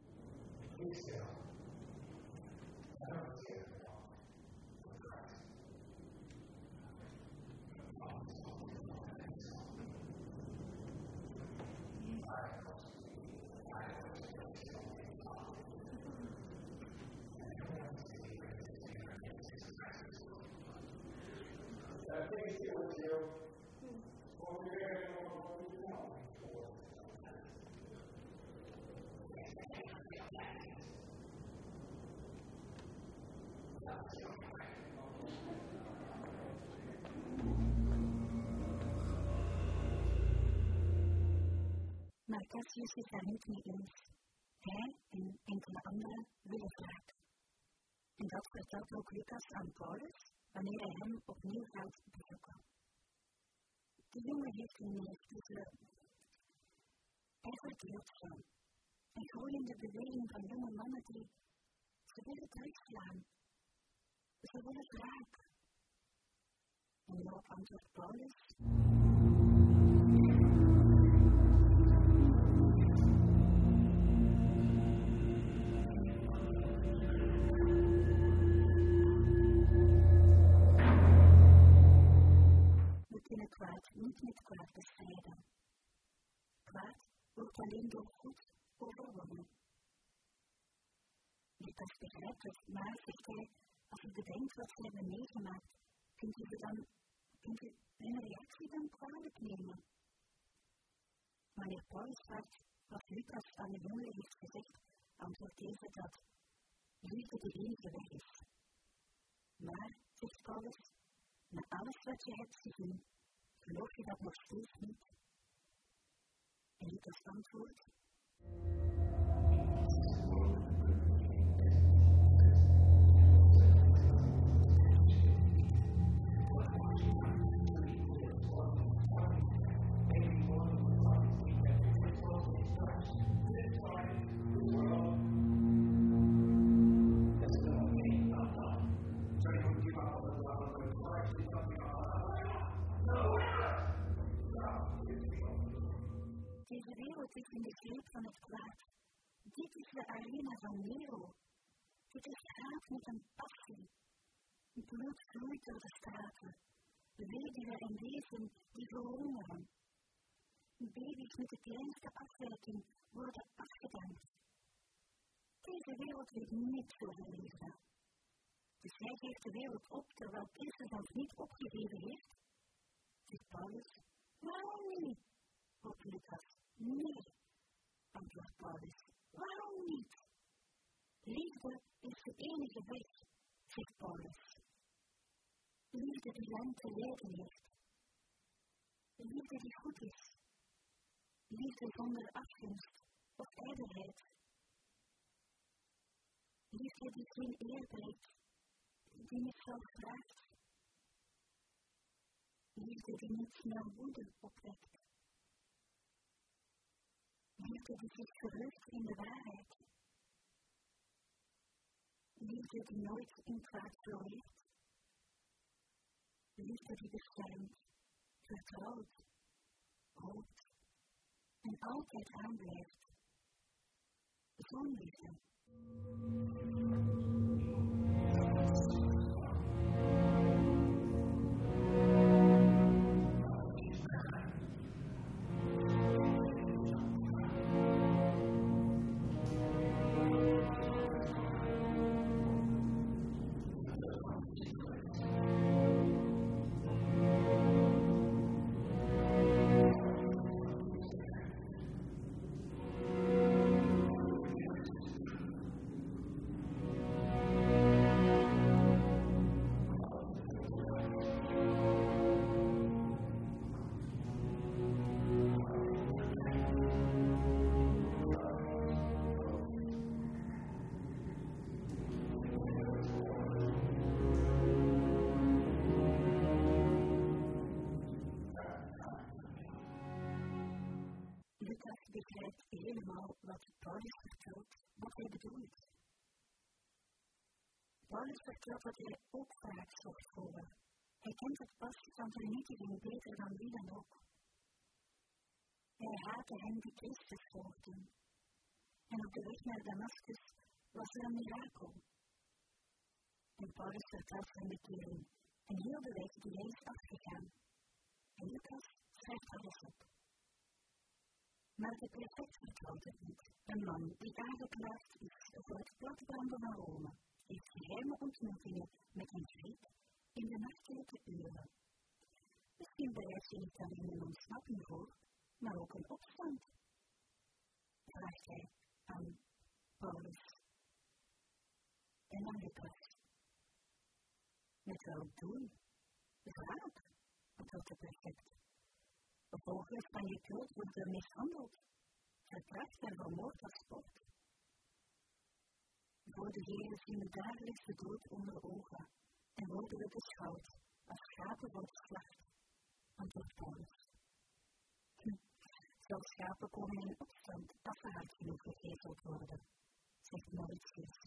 Maar Cassius is daar niet mee eens. Hij en enkele anderen willen wraak. En dat vertelt ook Lucas aan Paulus wanneer hij hem opnieuw gaat bezoeken. De jongen heeft een neef, dus uh, hij verdeelt zo. Een groeiende beweging van jonge mannen die ze willen terugslaan. Ze willen wraak. En daarop antwoordt Paulus. Kwaad niet met kwaad bestrijden. Kwaad wordt alleen door goed overwonnen. Lucas begrijpt het, maar zegt hij, als u bedenkt wat ze hebben meegemaakt, kunt u dan, kunt u hun reactie dan kwalijk nemen. Wanneer Paulus vraagt wat Lucas aan de jongeren heeft gezegd, antwoordt deze dat liefde de enige weg is. Maar, zegt Paulus, na alles wat je hebt gezien, geloof je dat nog steeds niet? En Lucas antwoordt. Deze wereld is in de greep van het kwaad. Dit is de arena van Nero. Dit is haat met een passie. Bloed vloeit door de straten. Weduwen en wezen die verhongeren. Baby's met de kleinste afwijking worden afgedankt. Deze wereld weet niets over liefde. Dus hij geeft de wereld op terwijl Christus ons niet opgegeven heeft. Zegt Paulus, waarom niet? Op Lucas, nee, antwoordt Paulus, waarom niet? Liefde is de enige weg, zegt Paulus. Liefde die lang te lijden heeft. Liefde die goed is. Liefde zonder afgunst of ijdelheid. Liefde die geen eer breekt, die niet zelf vraagt. Liefde die niet snel woede opwekt. Liefde die zich verheugt in de waarheid. Liefde die nooit in kwaad floreert. Liefde die beschermt, vertrouwt, hoopt en altijd aanblijft. Zo'n liefde. helemaal wat Paulus vertelt, wat hij bedoelt. Paulus vertelt wat hij ook vaak zorgt voor. Hij kent het pas van vernietiging beter dan wie dan ook. Hij haatte hen die Christus volgden. En op de weg naar Damascus was er een mirakel. En Paulus vertelt zijn bekering en heel de weg die hij is afgegaan. En Lucas schrijft alles op. Maar de prefect vertrouwt het niet. Een man die aangeklaagd is voor het platbranden van Rome, heeft geheime ontmoetingen met een Griek in de nachtelijke uren. Misschien bereidt je niet alleen een ontsnapping voor, maar ook een opstand. Vraagt hij aan Paulus en aan Lucas. Met welk doel? Wraak, antwoordt de prefect. Vervolgens van je dood wordt er mishandeld, verkracht en vermoord als sport. Voor de Heer zien we dagelijks de dood onder ogen en worden we beschouwd als schapen voor de slacht, antwoordt Paulus. Hm, zelfs schapen komen in opstand als ze hard genoeg gegezeld worden, zegt Mauritius.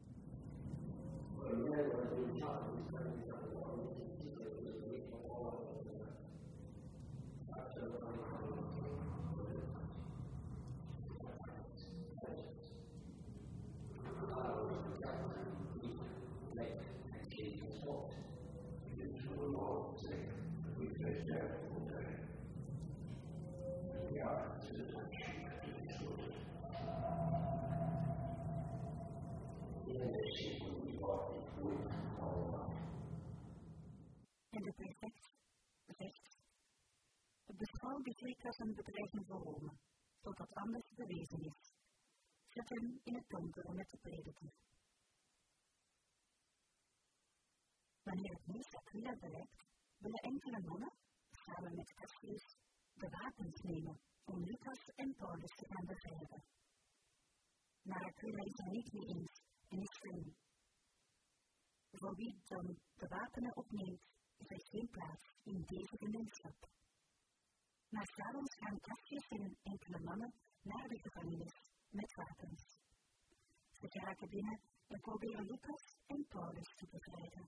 En de prefect zegt, beschouw de Griek als een bedreiging voor Rome, totdat anders bewezen is. Zet hem in het donker met de prediker. Wanneer het nieuws Aquila bereikt, willen enkele mannen, samen met Cassius, de wapens nemen om Lucas en Paulus te gaan bevrijden. Maar Aquila is er niet mee eens en is streng. Voor wie dan de wapenen opneemt, is er geen plaats in deze gemeenschap. Maar s'avonds gaan Cassius en enkele mannen naar de gevangenis met wapens. Ze geraken binnen en proberen Lucas en Paulus te bevrijden.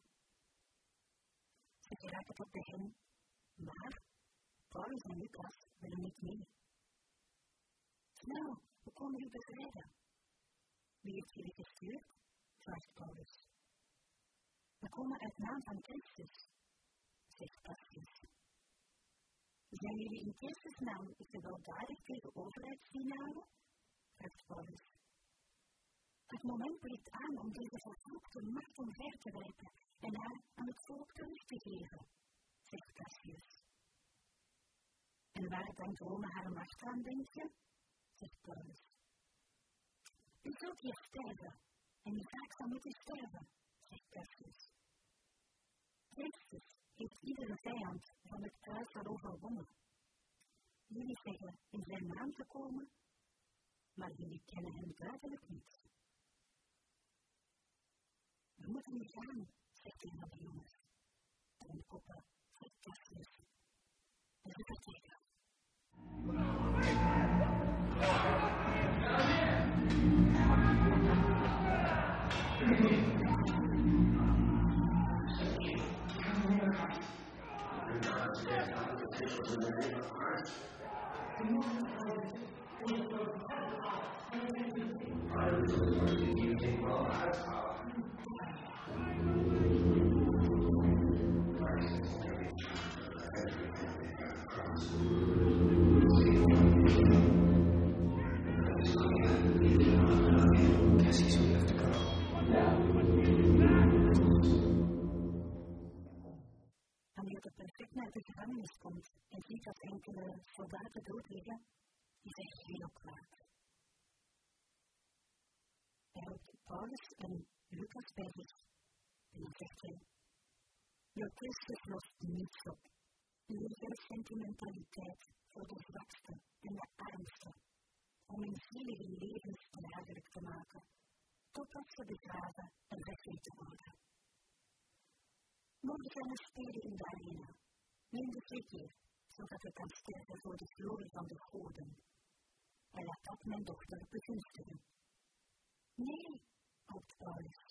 Ze geraken tot bij hen, maar Paulus en Lucas willen niet mee. Snel, we komen u bevrijden. Wie heeft jullie gestuurd? Vraagt Paulus. We komen uit naam van Christus, zegt Cassius. Zijn jullie in Christus naam gewelddadig tegen overheidsdienaren? Vraagt Paulus. Het moment breekt aan om deze vervloekte macht omver te werpen en haar aan het volk terug te geven, zegt Cassius. En waar dankt Rome haar macht aan, denk je? Zegt Paulus. U zult hier sterven, en uw zaak zal moeten sterven, zegt Cassius. Christus heeft iedere vijand van het kruis al overwonnen. Jullie zeggen in zijn naam te komen, maar jullie kennen hem duidelijk niet. We moeten nu gaan, zegt een van de jongens. En de koppen, zegt Cassius. En ze vertrekken. Wanneer de prefect naar de gevangenis komt en ziet dat enkele soldaten dood liggen, is hij heel kwaad. Hij roept Paulus en Lucas bij zich en dan zegt hij: jouw Christus lost niets op. Uw sentimentaliteit voor de zwakste en de armste, om hun zielige levens draaglijk te maken, totdat ze begraven en weggeten worden. Morgen gaan we spelen in de arena. Neem de twee keer, zodat we kan sterven voor de glorie van de goden. en laat dat mijn dochter begunstigen. Nee, hoopt Paulus.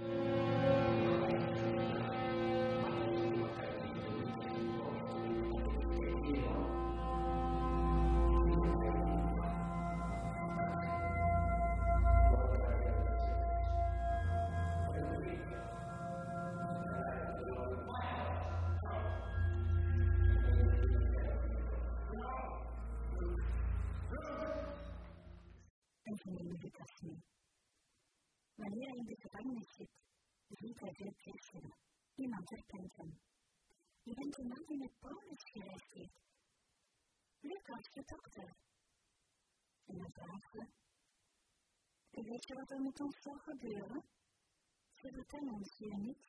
En ze nemen Lucas mee. Wanneer hij in de gevangenis zit, ziet hij veel christenen. Iemand herkent hem. Je bent de man die met Paulus gereisd heeft. Lucas, je dochter. En dan vraagt ze, weet je wat er met ons zal gebeuren? Ze vertellen ons hier niets.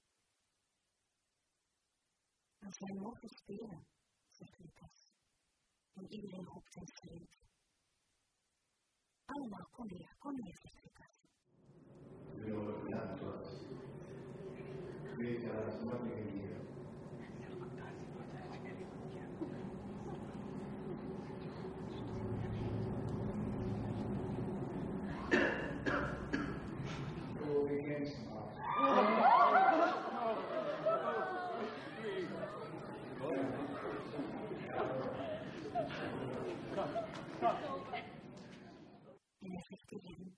Als wij mogen spelen, zegt Lucas. En iedereen roept en schreeuwt. Allemaal, kom hier, kom hier, zegt Lucas. Ik wil het laten plaats. Ik weet dat het makkelijk is hier. Oh, ik ken ze maar. En hij zegt tegen hem.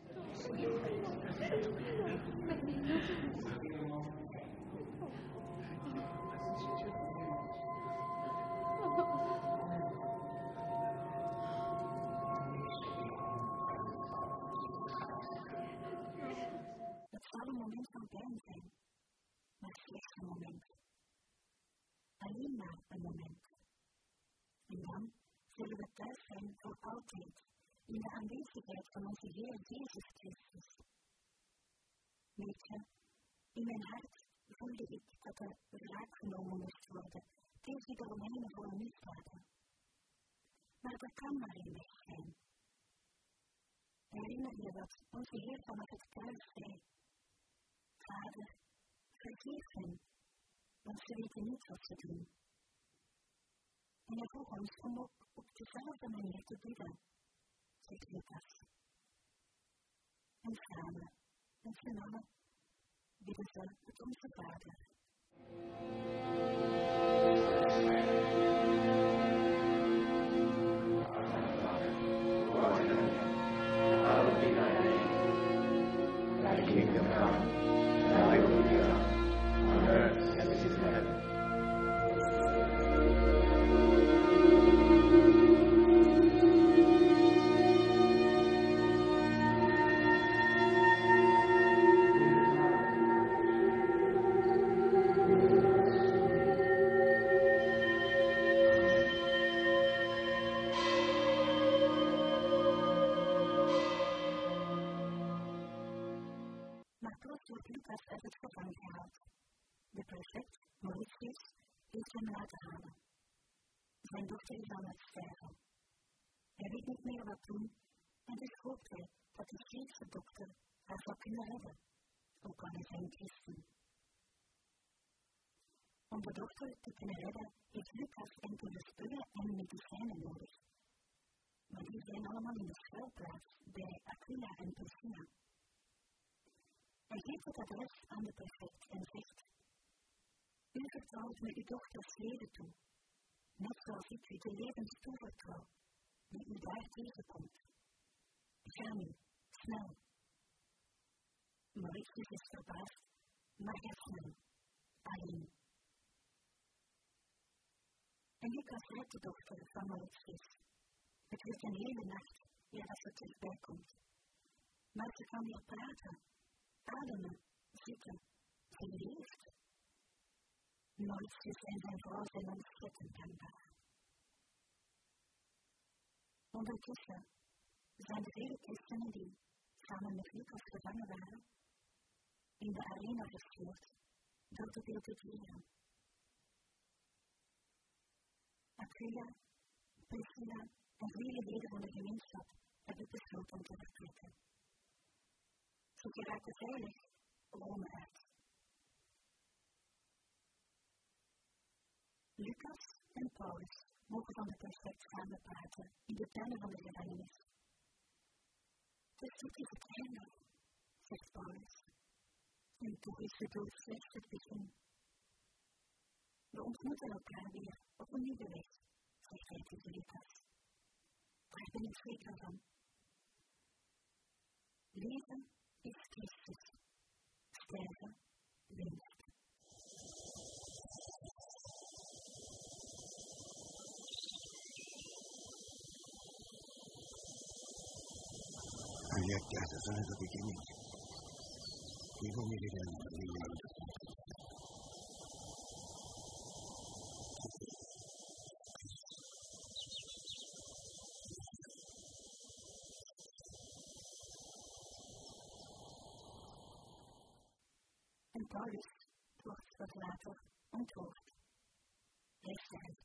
Het zal een moment van pijn zijn, maar slechts een moment. Alleen maar een moment. En dan zullen we thuis zijn voor altijd, in de aanwezigheid van onze Heer Jezus Christus. Weet je, in mijn hart voelde ik dat er wraak genomen moest worden tegen de Romeinen voor hun misdaden. Maar dat kan maar in weg zijn. Herinner je wat onze Heer vanaf het kruis zei? Vader, vergeef hen, want ze weten niet wat ze doen. En hij vroeg ons om ook op dezelfde manier te bidden, zegt Lucas. En samen, met z'n allen, bidden ze het onze Vader. Hallowed be thy name. Thy kingdom come, thy will be done, on earth as it is in heaven. Maar plots wordt Lucas uit het gevangen gehaald. De prefect, Mauritius, heeft hem laten halen. Zijn dochter is aan het sterven. Hij weet niet meer wat doen en dus hoopt hij dat de Griekse dokter haar zou kunnen redden, ook al is hij een christen. Om de dokter te kunnen redden heeft Lucas enkele spullen en medicijnen nodig. Maar die zijn allemaal in de schuilplaats bij Aquila en Priscilla. Hij geeft het adres aan de prefect en zegt: U vertrouwt me uw dochters leven toe, net zoals ik u de levens toevertrouw, die u daar tegenkomt. Ga nu, snel. Mauritius is verbaasd, maar gaat snel, alleen. En Lucas redt de dochter van Mauritius. Het duurt een hele nacht, eer dat ze terugbij komt. Maar ze kan weer praten. Ademen, zitten, ze leeft. Mauritius en zijn vrouw zijn ontzettend dankbaar. Ondertussen zijn de vele christenen die, samen met Lucas gevangen waren, in de arena gestuurd door de wilde dieren. Aquila, Priscilla en vele leden van de gemeenschap hebben besloten te vertrekken. Ze geraken veilig Rome uit. Lucas en Paulus mogen van de perfect samen praten in de tuinen van de gevangenis. Dus dit is het einde, zegt Paulus. En toch is het dood slechts het begin. We ontmoeten elkaar weer op een nieuwe weg, zegt hij tegen Lucas. Daar ben ik zeker van. Leven is Christus. Sterven winst. And yet death is only the beginning. We will meet again on the new road. En Paulus wordt wat later onthoofd. Hij sterft.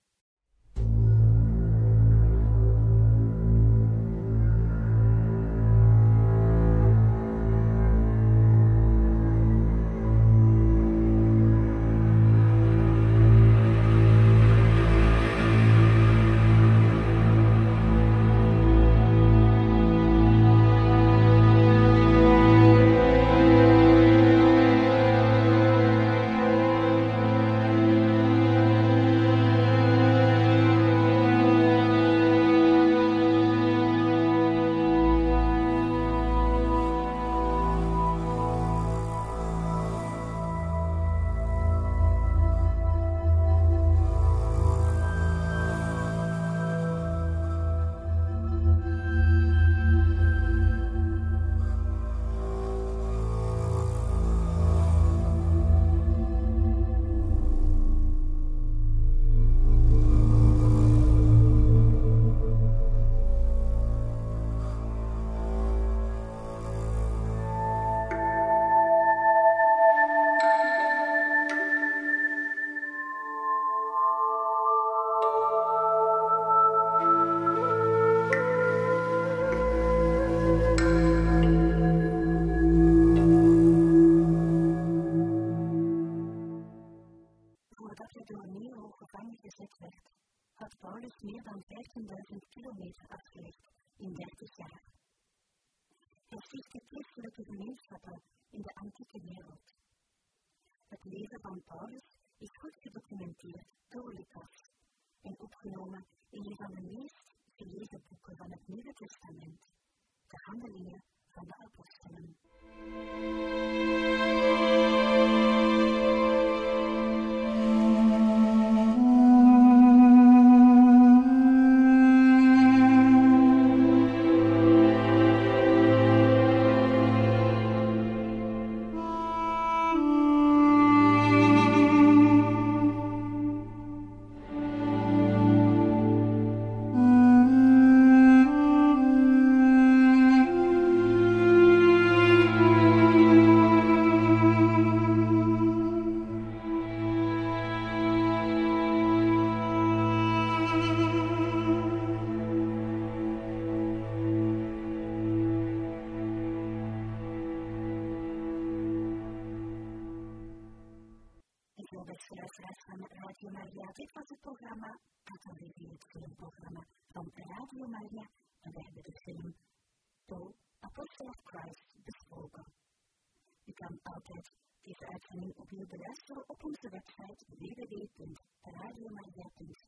had Paulus meer dan vijftienduizend kilometer afgelegd in dertig jaar. Hij stichtte christelijke gemeenschappen in de antieke wereld. Het leven van Paulus is goed gedocumenteerd door Lucas en opgenomen in een van de meest gelezen boeken van het Nieuwe Testament, de Handelingen van de Apostelen. Van Radio Maria. Dit was het programma Katholieke, het filmprogramma van Radio Maria. En we hebben de film The Apostle of Christ besproken. U kan altijd deze uitzending opnieuw beluisteren op onze website w w w punt radiomaria punt